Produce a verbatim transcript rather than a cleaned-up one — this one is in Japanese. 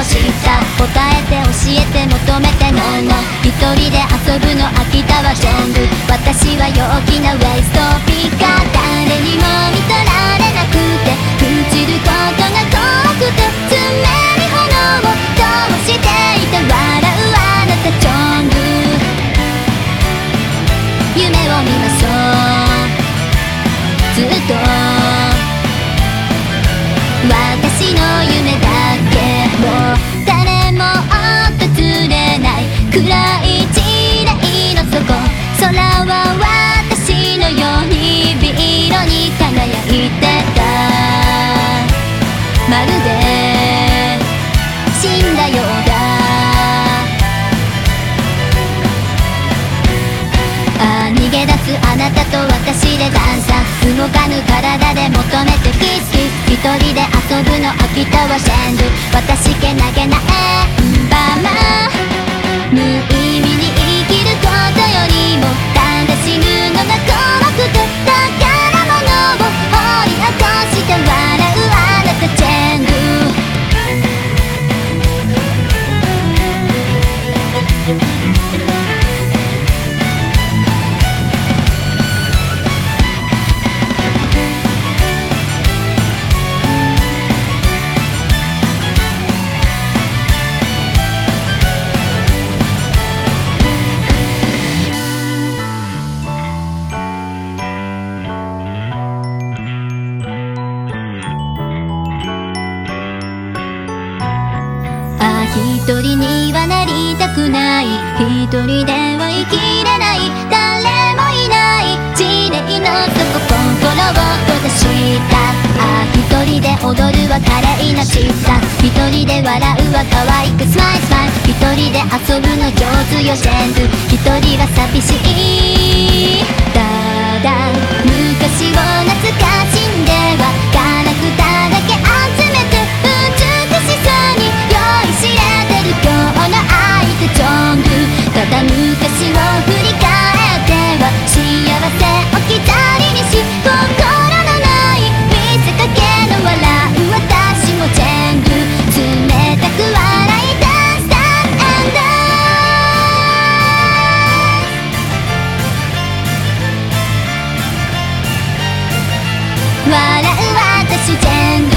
知った答えて教えて求めてのの一人で遊ぶの飽きたわ全部私は陽気なウェイストピーカー誰にも見とられなくて朽ちることが怖くて常に炎を灯していた笑うあなたチョング夢を見ましょうずっと私の夢だけを誰も訪れない暗い地雷の底空は私のように美色に輝いてたまるで死んだようだああ逃げ出すあなたと私で段差動かぬ体で求めてキスキス一人で遊ぶの飽きたわ全部私けなげな円盤無意味に生きることよりもただ死ぬのが怖くて宝物を掘り起こして笑うあなたチェング一人にはなりたくない一人では生きれない誰もいない地雷の底心を閉ざしたああ一人で踊るは華麗なシッタ一人で笑うは可愛くスマイルスマイル一人で遊ぶの上手よ全部一人は寂しいただ昔を懐かしんではガラクタだけ集めて美しさに酔いしれ今日の愛ってチョングただ昔を振り返っては幸せを刻りにし心のない見せかけの笑う私も全部冷たく笑い出した and 笑う私全部